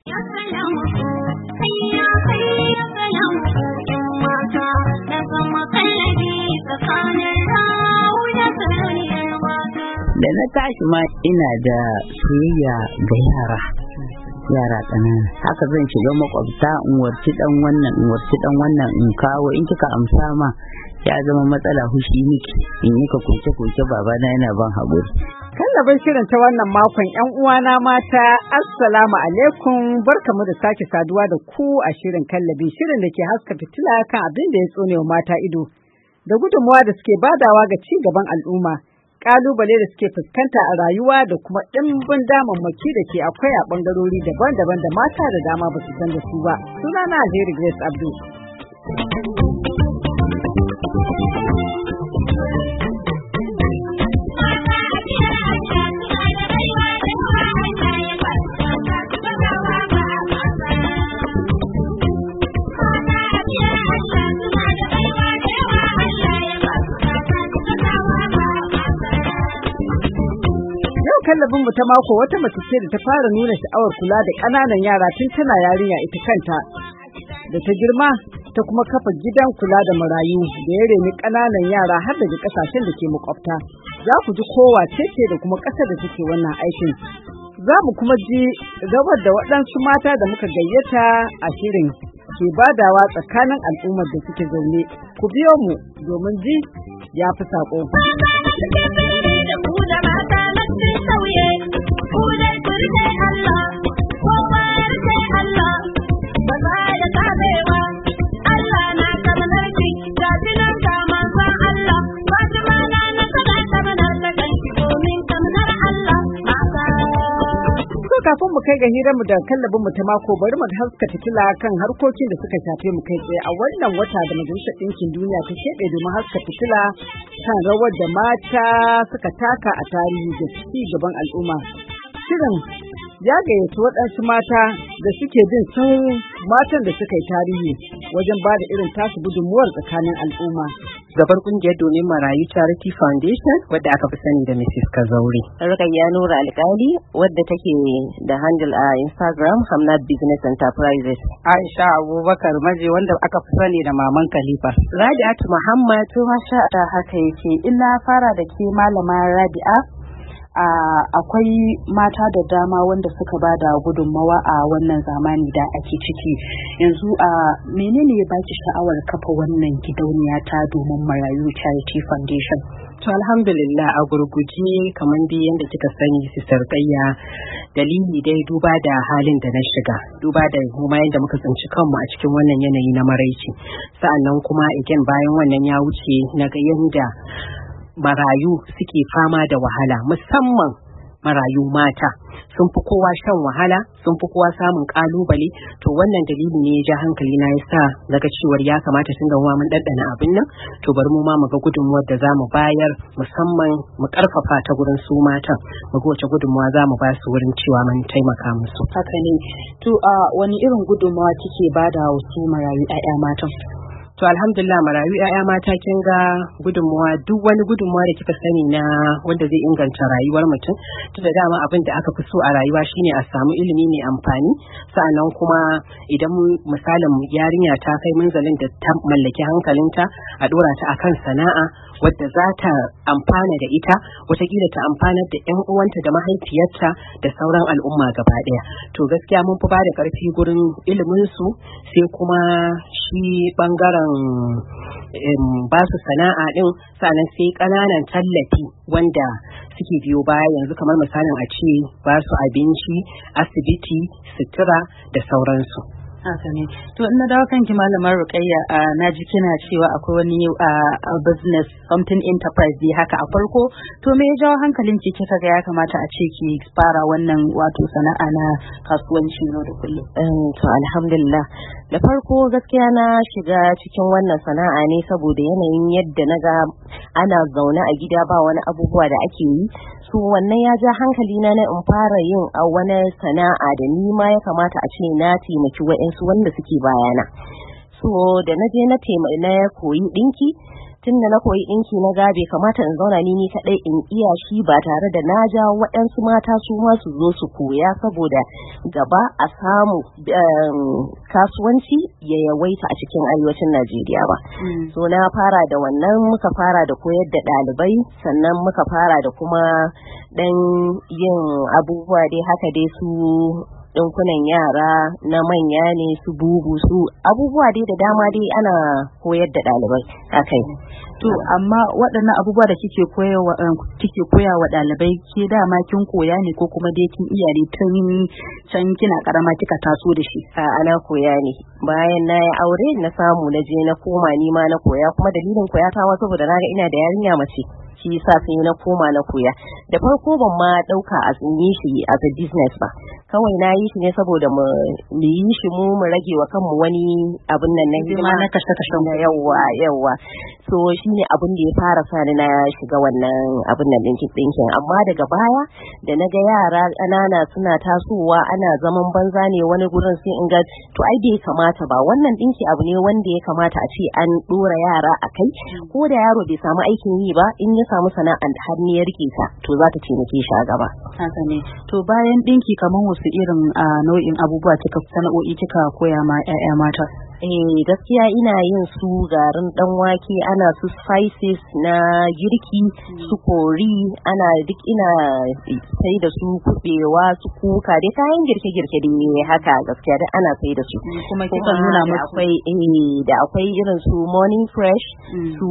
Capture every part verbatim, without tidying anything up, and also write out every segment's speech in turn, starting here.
Da na tashi ma ina da soyayya ga yara yara ƙanana, haka zan shiga makwabta in warci dan wannan in warci dan wannan in kawo, in kika amsa ma ya zama matsala, hushi miki in yi ka koke koke babana yana ban haƙuri. Kallabin shirin ta wannan makon ƴan uwana mata, assalamu alaikum, barkamu da sake saduwa da ku a shirin kallabi, shirin da ke haska fitila kan abin da ya tsone wa mata ido da gudunmawa da suke badawa ga ci gaban al'umma, kalubale da suke fuskanta a rayuwa da kuma ɗimbin damammaki da ke akwai a ɓangarori daban-daban da mata da dama ba su san da su ba. Sunana Alheri Grace Abdul. Kallabin mu ta mako wata mace ce da ta fara nuna sha'awar kula da ƙananan yara tun tana yarinya ita kanta, da ta girma ta kuma kafa gidan kula da marayu da ya reni ƙananan yara har daga ƙasashen da ke makwabta. Za ku ji kowa ce ce da kuma ƙasar da take wannan aikin. Za mu kuma ji rawar da waɗansu mata da muka gayyata a shirin ke badawa tsakanin al'ummar da suke zaune. Ku biyo mu domin ji ya fi saƙo. Sauye, kudai kurkai Allah, kowa sai Allah, ba za ya kabe ba, Allah na kamanar ki, ga jinan kaman san Allah, Fatima na na sada kamanar da kanki domin kamanar Allah, mata. Ko kafin mu kai ga hiranmu da kallabin mu ta mako, bari mu haska fitila kan harkokin da suka shafe mu kai tsaye a wannan wata da Majalisar Ɗinkin Duniya ta keɓe domin haska fitila kan rawar da mata suka taka a tarihi da ci gaban al'umma. Shirin ya gayyaci waɗansu mata da suke bin sauran matan da suka yi tarihi wajen ba da irin tasu gudunmuwar tsakanin al'umma. Gabar kungiyar domin marayu Charity Foundation wadda aka fi sani da Missus Kazauri. Rukayya Nura Alƙali wadda take da handle a Instagram Hamnat Business Enterprises. Aisha Abubakar Maje wanda aka fi sani da Maman Khalifa. Rabi'atu Muhammad to masha ta haka yake. Ina fara da ke malama Rabi'a. Uh, akwai mata da dama wanda suka ba da gudunmawa a wannan zamani da ake ciki yanzu a uh, menene ya baki sha'awar kafa wannan gidauniya ta domin marayu Charity Foundation? To alhamdulillah a gurguje kamar dai yadda kika sani Sister Kayya, dalili dai duba da halin da na shiga, duba da kuma yadda muka tsinci kanmu a cikin wannan yanayi na maraici, sa'annan kuma again bayan wannan ya wuce na ga yadda marayu suke fama da wahala, musamman marayu mata sun fi kowa shan wahala, sun fi kowa samun kalubale. To wannan dalili ne ya ja hankali na yasa daga cewar ya kamata tun da mun daddana abin nan, to bari mu ma mu ga gudunmuwar da zamu bayar, musamman mu karfafa ta gurin su matan, mu ga wace gudunmuwa zamu ba su wurin cewa mun taimaka musu. Haka ne. To a wani irin gudunmuwa kike bada wa su marayu ƴaƴa matan? To alhamdulillah marayu ƴaƴa mata kin ga gudunmuwa, duk wani gudunmuwa da kika sani na wanda zai inganta rayuwar mutum, tunda dama abin da aka fi so a rayuwa shine a samu ilimi mai amfani, sa'annan kuma idan misalin yarinya ta kai munzalin da ta mallaki hankalinta a dora ta akan sana'a wadda za ta amfana da ita, watakila ta amfanar da ƴan uwanta da mahaifiyarta da sauran al'umma gaba ɗaya. To gaskiya mun fi ba da ƙarfi gurin ilimin su, sai kuma shi bangaren ba su sana'a din, sannan sai ƙananan tallafi wanda suke biyo baya yanzu kamar misalin a ce ba su abinci, asibiti, sutura da sauransu. Haka ne. To in na dawo kanki malamar Rukayya, na ji kina cewa akwai wani business something enterprise dai haka a farko, to me ya jawo hankalin ki kika ga ya kamata a ce ki fara wannan wato sana'a na kasuwanci yau da kullum? To alhamdulillah, da farko gaskiya na shiga cikin wannan sana'a ne saboda yanayin yadda na ga ana zaune a gida ba wani abubuwa da ake yi, so wannan ya ja hankali na in fara yin a wani sana'a da ni ma ya kamata a ce na taimaki wa'insu wanda suke bayana. So da na je na na koyi dinki, tunda na koyi dinki na ga bai kamata in zauna ni ni kadai in iya shi ba tare da na ja waɗansu mata su ma su zo su koya saboda gaba a samu kasuwanci ya yawaita a cikin arewacin Najeriya ba. So na fara da wannan, muka fara da koyar da ɗalibai, sannan muka fara da kuma dan yin abubuwa dai haka dai su ɗinkunan yara na manya ne, su bubu, su abubuwa dai da dama dai ana koyar da ɗalibai akai. To amma waɗannan abubuwa da kike koyawa kike koya wa ɗalibai ke dama kin koya ne ko kuma dai kin iya ne tun can kina karama kika taso da shi? A ana koya ne. Bayan na yi aure na samu na je na koma ni ma na koya, kuma dalilin koya ta wasu saboda naga ina da yarinya mace. Shi yasa sai na koma na koya. Da farko ban ma dauka a yi shi as a business ba. Kawai na yi shi ne saboda mu yi shi mu mu rage wa kanmu wani abin nan na hidima na kashe kashen na yawa yawa. So shine abin da ya fara sa ni na shiga wannan abin nan dinkin dinkin, amma daga baya da naga yara ƙanana suna tasowa ana zaman banza ne wani gurin, sai in ga to ai bai kamata ba, wannan dinki abu ne wanda ya kamata a ce an dora yara a kai, ko da yaro bai samu aikin yi ba in ya samu sana'ar har ne ya rike ta to za ta taimake shi a gaba. Haka ne. To bayan dinki kaman wasu irin nau'in abubuwa kika sana'o'i kika koya ma 'ya'ya mata? Eh gaskiya ina yin su garin dan wake, ana su spices na girki, su kori, ana duk ina sai da su kubewa, su kuka, dai kayan girke-girke dai haka gaskiya duk ana sai da su. Kuma kika nuna musu akwai eh da akwai irin su morning fresh, su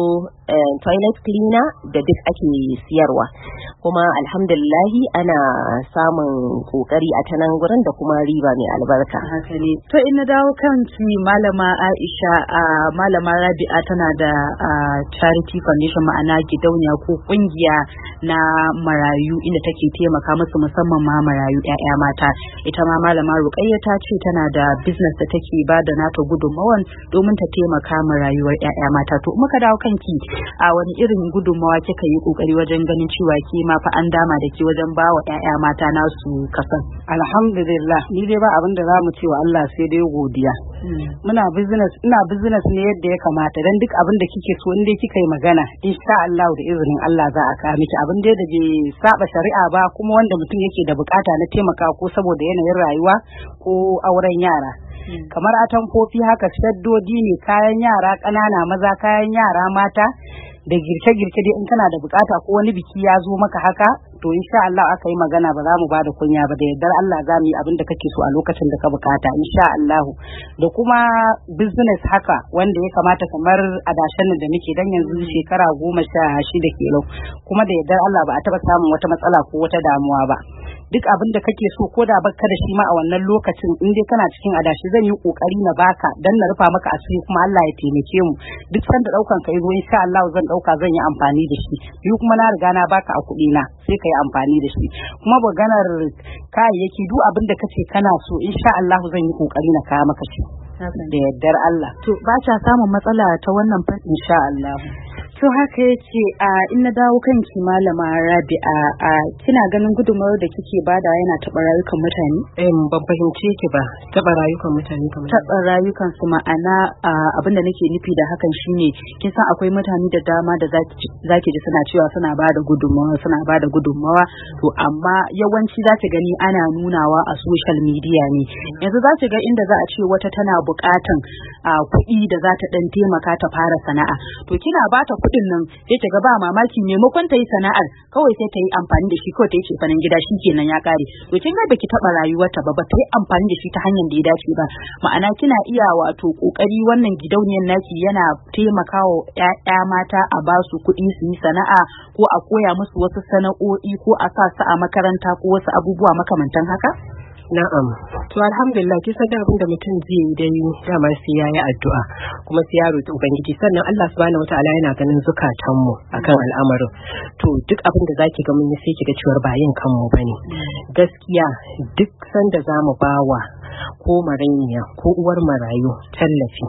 toilet cleaner da duk ake siyarwa. Kuma alhamdulillahi ana samun kokari a tanan gurin da kuma riba mai albarka. Haka ne. To in na dawo kanki malama Aisha, a malama Rabi'a tana da charity foundation, ma'ana gidauniya ko kungiya na marayu inda take taimaka musu, musamman ma marayu 'ya'ya mata. Ita ma malama Ruqayya ta ce tana da business da take ba da nata gudunmawan domin ta taimaka marayuwar 'ya'ya mata. To muka dawo kanki, a wani irin gudunmawa kika yi kokari wajen ganin cewa ke ma fa an dama da ke wajen ba wa 'ya'ya mata nasu kasan? Alhamdulillah, ni dai ba abin da za mu ce wa Allah sai dai godiya. Muna business, ina business ne yadda ya kamata, dan duk abin da kike so in dai kika yi magana insha Allah da izinin Allah za a kawo miki abin dai da bai saba shari'a ba, kuma wanda mutum yake da bukata na taimaka ko saboda yanayin rayuwa ko auren yara. Kamar atamfofi haka, shaddodi ne, kayan yara ƙanana maza, kayan yara mata, da girke-girke dai in kana da bukata ko wani biki ya zo maka haka, to insha Allah aka yi magana ba za mu ba da kunya ba, da yardar Allah za mu yi abin da kake so a lokacin da ka bukata insha Allah. Da kuma business haka wanda ya kamata kamar adashen da muke, dan yanzu shekara goma sha shida kenan, kuma da yardar Allah ba a taba samun wata matsala ko wata damuwa ba. Duk abin da kake so ko da baka da shi ma a wannan lokacin, in dai kana cikin adashi zan yi kokari na baka dan na rufa maka asiri, kuma Allah ya taimake mu. Duk sanda daukan ka yazo insha Allah zan dauka zan yi amfani da shi, yi kuma na riga na baka a kuɗi na sai ka yi amfani da shi. Kuma maganar kayayyaki duk abin da kace kana so insha Allah zan yi kokari na kawo maka shi da yardar Allah. To ba ta samun matsala ta wannan fannin insha Allah. To haka yace a in na dawo kanki malama Rabi'a, a kina ganin gudunmawar da kike bada yana taɓa rayukan mutane? Eh ban fahimce ki ba, taɓa rayukan mutane kamar taɓa rayukan su, ma'ana abin da nake nufi da hakan shine kin san akwai mutane da dama da zaki ji suna cewa suna bada gudunmawa suna bada gudunmawa to amma yawanci zaki gani ana nunawa a social media ne. Yanzu zaki ga inda za a ce wata tana buƙatan kuɗi da za ta dan taimaka ta fara sana'a, to kina bata kuɗin nan sai ta ga ba mamaki maimakon ta yi sana'ar kawai sai ta yi amfani da shi kawai ta yi cefanen gida shi kenan ya kare. To kin ga baki taɓa rayuwarta ba ba ta yi amfani da shi ta hanyar da ya dace ba. Ma'ana kina iya wato kokari wannan gidauniyar naki yana taimakawa ƴaƴa mata a ba su kuɗi su yi sana'a, ko a koya musu wasu sana'o'i, ko a sa su a makaranta ko wasu abubuwa makamantan haka. Na'am. To alhamdulillah, kin san abin da mutum zai yi dai dama sai yayi addu'a kuma sai ya roki ubangiji, sannan Allah subhanahu wataala yana ganin zukatan mu akan al'amarin. To duk abin da zaki ga mun yi sai kiga cewa ba yin kanmu bane. Gaskiya duk sanda zamu bawa ko marayya ko uwar marayu tallafi,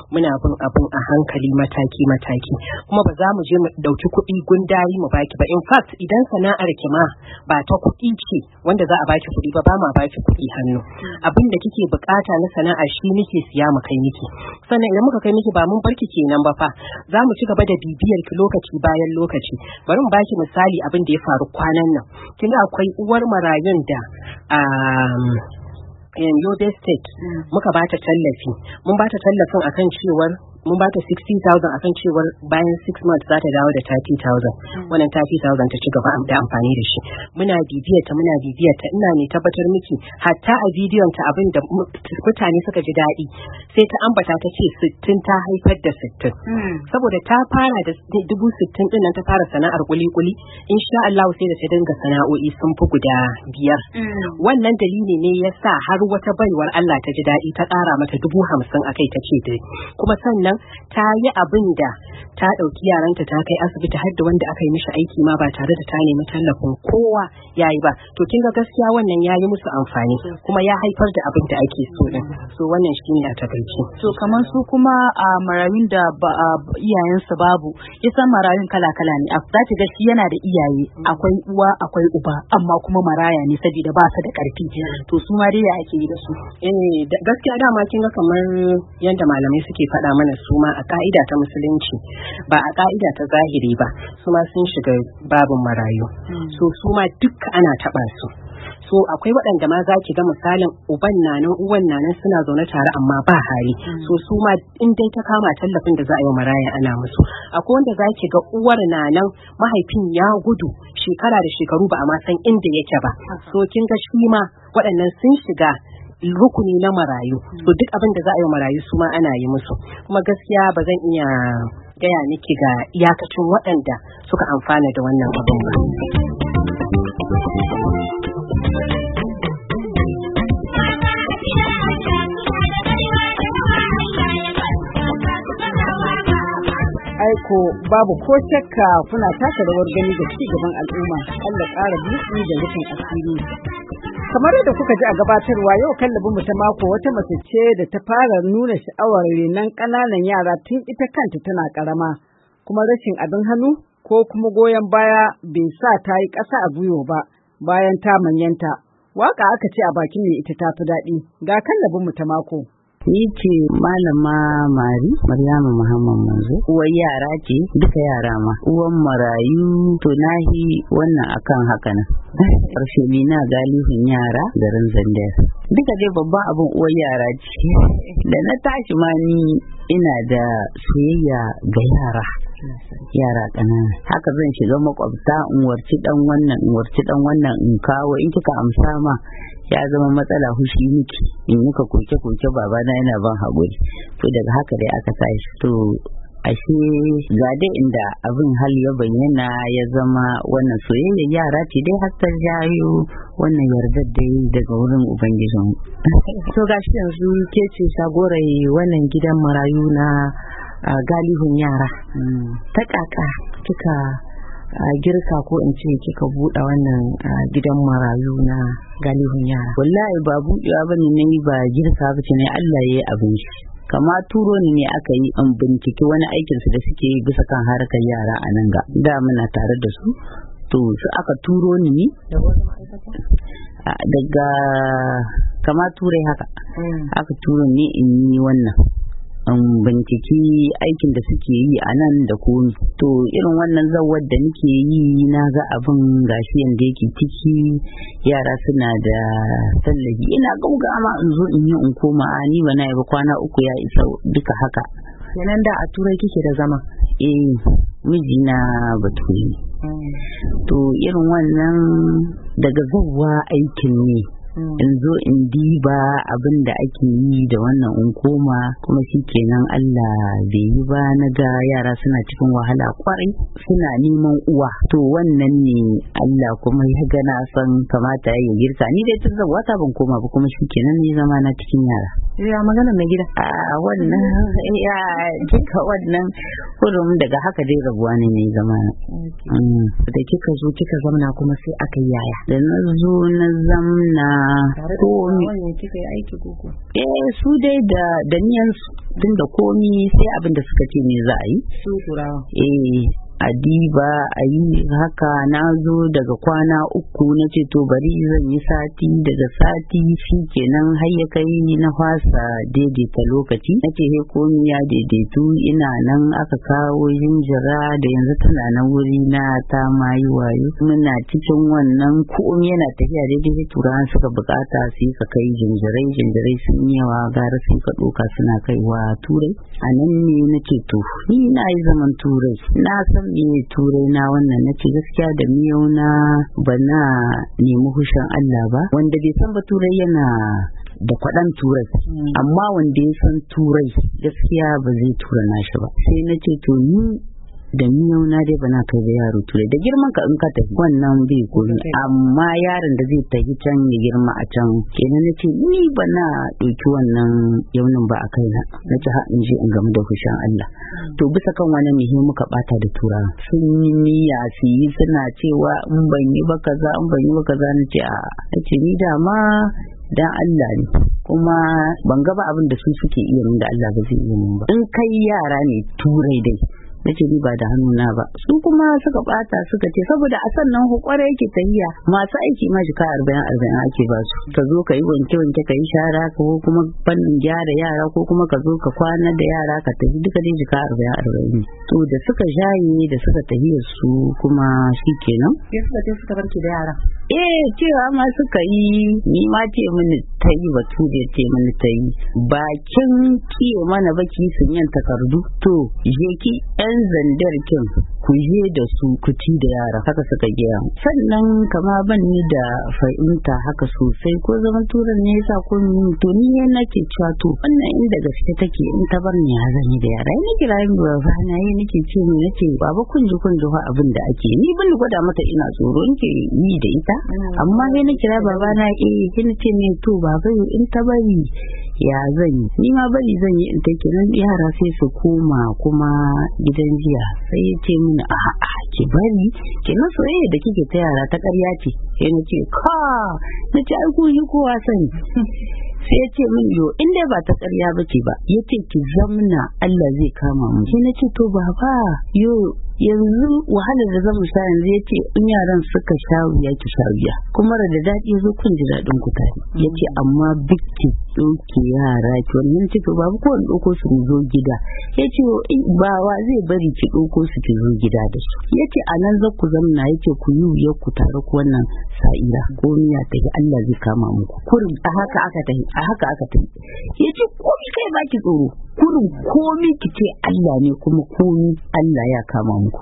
muna bin abin a hankali mataki mataki kuma ba za mu je mu dauki kuɗi gundari mu baki ba. In fact idan sana'ar ki ma ba ta kuɗi ce wanda za a baki kuɗi ba ba ma baki kuɗi hannu. Abin da kike bukata na sana'a shi muke siya mu kai miki. Sannan idan muka kai miki ba mun barki kenan ba fa, za mu ci gaba da bibiyar ki lokaci bayan lokaci. Bari mu baki misali abin da ya faru kwanan nan. Kin ga akwai uwar marayun da in Yobe State muka bata tallafi. Mun bata tallafin akan cewar mun bata sixty thousand akan cewar bayan six months za ta dawo da thirty thousand. Wannan thirty thousand ta ci gaba da amfani da shi. Muna bibiyar ta muna bibiyar ta ina ne tabbatar miki hatta a bidiyon ta abin da mutane suka ji daɗi sai ta ambata ta ce sittin ta haifar da sittin. Saboda ta fara da dubu sittin din nan ta fara sana'ar kuli-kuli insha Allah sai da ta dinga sana'o'i sun fi guda biyar. Wannan dalili ne ya sa har wata baiwar Allah ta ji daɗi ta ƙara mata dubu hamsin a kai ta ce dai. Kuma sannan ta yi abin da ta ɗauki yaranta ta kai asibiti har da wanda aka yi mishi aiki ma ba tare da ta nemi tallafin kowa ya yi ba. To kin ga gaskiya wannan ya yi musu amfani kuma ya haifar da abin da ake so din. So wannan shine a takaice. To kamar su kuma a marayun da ba iyayensu babu, yasan marayun kala-kala ne. Za ki ga shi yana da iyaye, akwai uwa akwai uba amma kuma maraya ne saboda ba su da ƙarfi. To su ma dai ya ake yi da su. Eh gaskiya dama kin ga kamar yadda malamai suke faɗa mana su ma a ka'ida ta musulunci ba a ka'ida ta zahiri ba su ma sun shiga babin marayu. So su ma dukka ana taɓa su. So akwai waɗanda ma za ki ga misalin uban nanan uwan nanan suna zaune tare amma ba hali. So su ma in dai ta kama tallafin da za a yi maraya ana musu. Akwai wanda za ki ga uwar nanan mahaifin ya gudu shekara da shekaru ba a ma san inda yake ba. So kin ga shi ma waɗannan sun shiga rukuni na marayu. So duk abin da za a yi marayu su ma ana yi musu. Kuma gaskiya ba zan iya gaya miki ga iyakacin waɗanda suka amfana da wannan abin ba. Aiko babu ko shakka kuna taka rawar gani da ci gaban al'umma. Allah ƙara buɗi da rufin asiri. Kamar yadda kuka ji a gabatarwa yau kallabin mu ta mako wata mace ce da ta fara nuna sha'awar renon ƙananan yara tun ita kanta tana ƙarama, kuma rashin abin hannu ko kuma goyon baya bai sa ta yi ƙasa a gwiwa ba bayan ta manyanta. Waka aka ce a bakin mai ita ta fi daɗi. Ga kallabin mu ta mako. Ni ce Malama Mari Maryama Muhammad Manzo. Uwar yara ce duka yara ma. Uwan marayu to nahi wannan akan haka nan. Ƙarshe na galibin yara garin Zandar. Duka dai babban abin uwar yara ce. Da na tashi ma ni ina da soyayya ga yara. Yara ƙanana haka zan shiga makwabta in warci dan wannan in warci dan wannan in kawo in kika amsa ma ya zama matsala hushi miki in muka koke koke babana yana ban haƙuri. To daga haka dai aka tashi to ashe ga dai inda abin hal ya bayyana ya zama wannan soyayya yara ce dai har ta jayo wannan yardar dai daga wurin ubangijin. To gashi yanzu ke ce shagorai wannan gidan marayu na galihun yara. Ta kaka kika girka ko in ce kika buɗe wannan gidan marayu na galihun yara? Wallahi ba buɗewa bane ne ba girka ba ce ne Allah ya yi abin shi. Kama turo ni ne aka yi in binciki wani aikin su da suke yi bisa kan harkar yara a nan ga da muna tare da su to su aka turo ni ne daga kama turai haka aka turo ni in yi wannan in binciki aikin da suke yi a nan da komi. To irin wannan zawar da nake yi na ga abin gashi yanda yake ciki yara suna da tallafi ina gauga ma in zo in yi in koma a ni ba na yi ba kwana uku ya isa duka haka. Kenan da a turai kike da zama? Eh mijina bature. To irin wannan daga zawwa aikin ne in zo in diba abin da ake yi da wannan in koma kuma shi kenan Allah bai yi ba na ga yara suna cikin wahala kwarai suna neman uwa to wannan ne Allah kuma ya gana san kamata ya girka ni dai tun zawata ban koma ba kuma shi kenan ne zama na cikin yara. ya magana mai gida a wannan ya duka wannan kurum daga haka dai rabuwa ne mai zama da kika zo kika zamna kuma sai aka yi yaya da na zo na zamna komi kika yi aiki koko eh su dai da da niyan tun da komi sai abin da suka ce me za a yi su turawa eh adiba a yi haka na zo daga kwana uku na ce to bari zan yi sati daga sati shi kenan har ya kai na fasa daidaita lokaci na ce he komi ya daidaitu ina nan aka kawo jinjira da yanzu tana na wuri na ta mayi wayo muna cikin wannan komi yana tafiya daidai turawan suka bukata su yi ka kai jinjirai jinjirai sun yawa gara sun ka doka suna kaiwa turai a nan ne na ce to ni na yi zaman turai na san me turai na wannan na ce gaskiya da miyau na ba na nemi hushin Allah ba wanda bai san ba turai yana da kwaɗan turai amma wanda ya san turai gaskiya ba zai tura nashi ba sai na ce to ni da miyau na dai bana kai da yaro turai da girman ka in ka tafi wannan bai koyi amma yaron da zai tafi can ya girma a can kenan na ce ni bana ɗauki wannan yaunin ba a kai na na ce ha in je in gamu da fushin Allah to bisa kan wani muhimmi muka bata da tura sun yi niyya su yi suna cewa in ban yi ba kaza in ban yi ba kaza na ce a na ce ni dama dan Allah ne kuma ban ga ba abin da su suke iya min da Allah ba zai iya min ba in kai yara ne turai dai nace ni ba da hannuna ba su kuma suka bata suka ce saboda a sannan hukwara yake tahiya masu aiki ma jika arba'in arba'in ake ba su ka zo ka yi wanke wanke ka yi shara ko kuma fannin gyara yara ko kuma ka zo ka kwana da yara ka tafi duka dai jika arba'in arba'in to da suka jaye da suka tahiya su kuma shikenan ya suka ce suka barki da yara eh cewa ma suka yi ni ma ce mini ta yi batu da ce mini ta yi bakin kiyo mana baki sun yin takardu to je ki yan zandar kin ku je da su ku ci da yara haka suka gaya sannan kama ban ni da fahimta haka sosai ko zaman turan ne yasa ko to ni ne nake cewa to wannan inda gaske take in ta bar ni ya zan yi da yara ni kira yin baba na yi nake ce ni nace baba kun ji kun ji abin da ake ni bin gwada mata ina tsoro nake yi da ita amma sai na kira baba na eh kin ce ne to baba in ta bari ya zan yi ni ma bari zan yi in take nan yara sai su koma kuma gidan jiya sai ya ce mini a a ki bari kenan soyayya da kike ta yara ta ƙarya ce sai na ce ka na ce ai ku yi kowa sani sai ya ce min yo in dai ba ta ƙarya ba ce ba ya ce ki zamna Allah zai kama mu sai na ce to baba yo yanzu wahalar da zamu sha yanzu ya ce in yaran suka sha wuya ki sha wuya kuma da daɗi zo kun ji daɗin ku tare ya ce amma bikki ɗauke yara ki wannan ce to babu ko ɗauko su mu zo gida ya ce ba wa zai bari ki ɗauko su ki zo gida da su ya ce a nan za ku zamna ya ce ku yi wuya ku tare ku wannan sa'ira ko miya ta yi Allah zai kama muku kurin a haka aka tafi a haka aka tafi ya ce komi kai ba ki tsoro kurin komi ki ce Allah ne kuma komi Allah ya kama muku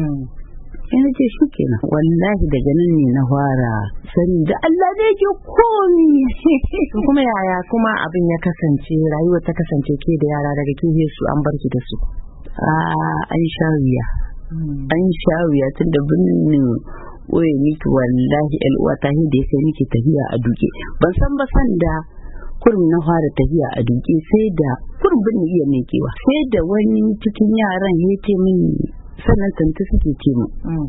yana ce shi kenan wallahi daga nan ne na fara sani da Allah da yake komi kuma yaya kuma abin ya kasance rayuwa ta kasance ke da yara daga ke su an barki da su a an sha wuya an sha wuya tun da birnin oye miki wallahi al'uwa ta da ya sai miki tafiya a duke ban san ba san da kurin na fara tafiya a duke sai da kurin bin iya mekewa sai da wani cikin yaran ya ce mini sannan tanti suke ce mu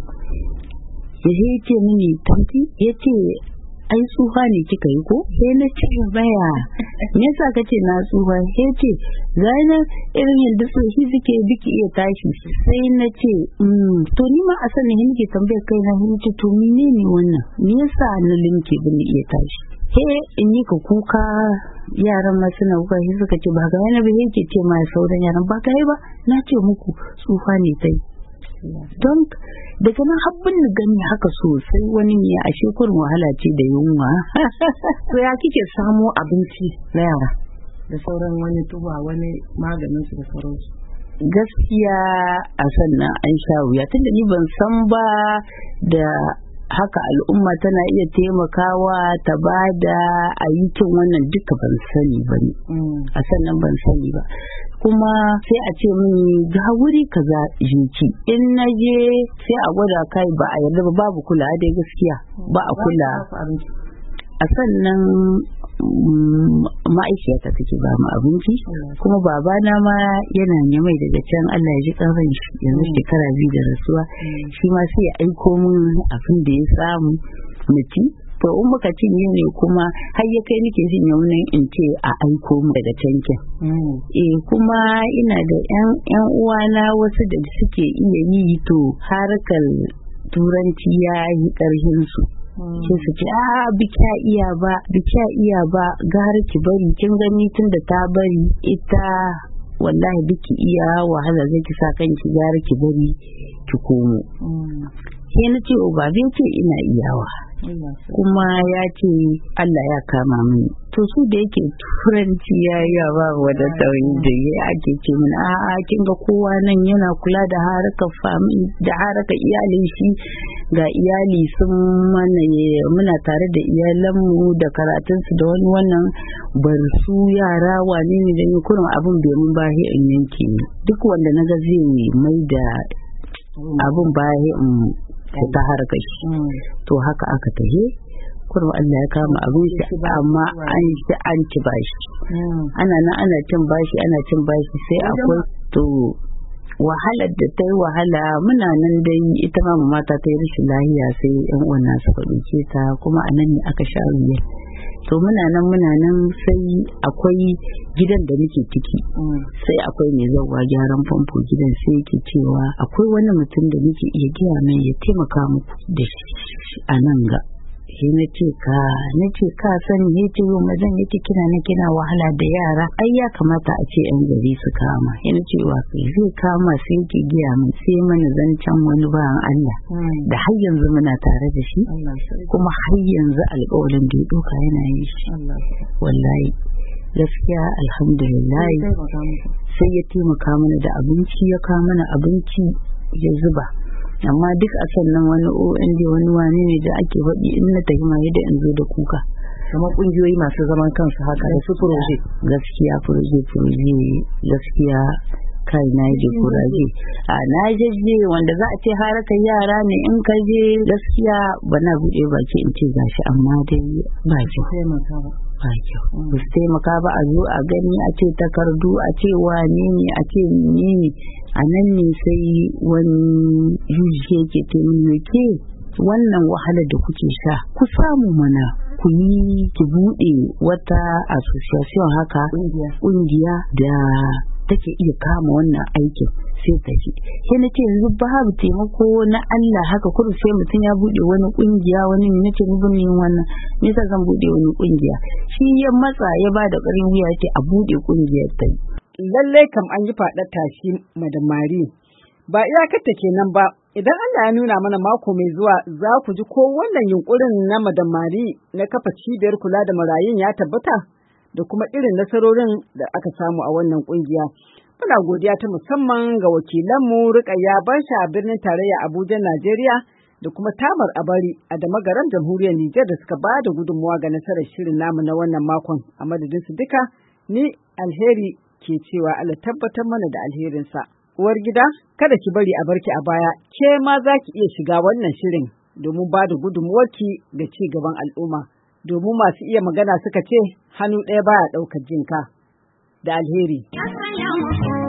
ya ce mini tanti ya ce ai tsufa ne kika yi ko sai na ce baya me yasa kace na tsufa sai ce zai irin yadda tsohi suke biki iya tashi sai na ce to ni ma a sanin nake tambayar kai na ce to menene wannan me yasa na limke bin iya tashi he in yi ka kuka yaran ma suna kuka shi suka ce ba ga yana ba yake ce ma sauran yaran ba kai ba na ce muku tsufa ne tai don daga nan habbin ni gani haka sosai wani ne a shekurun wahala ce da yunwa to ya kike samo abinci na yara da sauran wani tuba wani maganin su da sauransu gaskiya a sannan an sha wuya tunda ni ban san ba da haka al'umma tana iya taimakawa ta bada a yi cin wannan duka ban sani ba ne a sannan ban sani ba kuma sai a ce mini ga wuri kaza jinki in na je sai a gwada kai ba a yarda ba babu kula dai gaskiya ba a kula a sannan ma'aikiyata take ba mu abinci kuma babana ma yana Nyamai daga can Allah ya ji ƙarfin shi yanzu shekara biyu da rasuwa shi ma sai ya aiko min abin da ya samu mu ci to in muka cinye ne kuma har ya kai nake jin yaunin in ce a aiko mu daga cankin eh kuma ina da yan yan uwana wasu da suke iya yi to harkar turanci ya yi ƙarfin su sai su ce a bikya iya ba bikya iya ba gara ki bari kin gani tunda ta bari ita wallahi biki iya wahala zai ki sa kanki gara ki bari ki komo sai na ce ba zai ce ina iyawa kuma ya ce Allah ya kama mini to su da yake turanci ya yi ba wadda tauri da ya ake ce mana a'a kin ga kowa nan yana kula da harkar fami da harkar iyalin shi ga iyali sun mana muna tare da iyalanmu da karatunsu da wani wannan bar su yara wane ne da kurin abin bai mun ba in yanke duk wanda na ga zai mai da abin ba in ta harkar shi to haka aka tahe kuma Allah ya kama abin shi amma an shi an ci bashi ana nan ana cin bashi ana cin bashi sai akwai to wahalar da ta yi wahala muna nan dai ita ma mata ta yi rashin lahiya sai yan uwan nasu ɗauke ta kuma a nan ne aka sha wuya to muna nan muna nan sai akwai gidan da muke ciki sai akwai mai zauwa gyaran famfo gidan sai yake cewa akwai wani mutum da muke iya gaya mai ya taimaka muku da shi a nan ga sai na ce ka na ce ka sani ya ce yau mazan yake kina na kina wahala da yara ai ya kamata a ce yan gari su kama ya na ce wa zai kama sai yake gaya min sai mana zancen wani bayan Allah da har yanzu muna tare da shi kuma har yanzu alƙawarin da ya ɗauka yana yi shi wallahi gaskiya alhamdulillah sai ya taimaka mana da abinci ya kawo mana abinci ya zuba amma duk a sannan wani O N G wani wani ne da ake faɗi in na tafi ma yadda in zo da kuka kamar kungiyoyi masu zaman kansu haka da su proje gaskiya proje proje gaskiya kai na je kuraje a na je wanda za a ce harakan yara ne in ka je gaskiya bana bude baki in ce gashi amma dai ba ki taimaka ba ba ki ku taimaka ba a zo a gani a ce takardu a ce wane ne a ce menene a nan ne sai wani yuji yake taimake wannan wahala da kuke sha ku samu mana ku yi ki bude wata association haka kungiya da take iya kama wannan aikin sai ta ji sai na ce yanzu babu taimako na Allah haka kudu sai mutum ya bude wani kungiya wani ne nace ni bin wannan me yasa zan bude wani kungiya shi ya matsa ya ba da ƙarin wuya ce a bude kungiyar ta lalle kam an yi fadar tashi madam Mari ba iyakar ta kenan ba idan Allah ya nuna mana mako mai zuwa za ku ji ko wannan yunkurin na madam Mari na kafa cibiyar kula da marayun ya tabbata da kuma irin nasarorin da aka samu a wannan kungiya. Muna godiya ta musamman ga wakilanmu Rukayya Bansha a birnin tarayya Abuja, Najeriya da kuma Tamar Abari a Damagaram Jamhuriyar Nijar da suka ba da gudunmuwa ga nasarar shirin namu na wannan makon. A madadin su duka, ni Alheri ke cewa Allah tabbatar mana da alherinsa. Uwar gida, kada ki bari a barki a baya, ke ma za ki iya shiga wannan shirin domin ba da gudunmuwarki ga ci gaban al'umma. Domin masu iya magana suka ce hannu ɗaya baya ɗaukar jinka da alheri.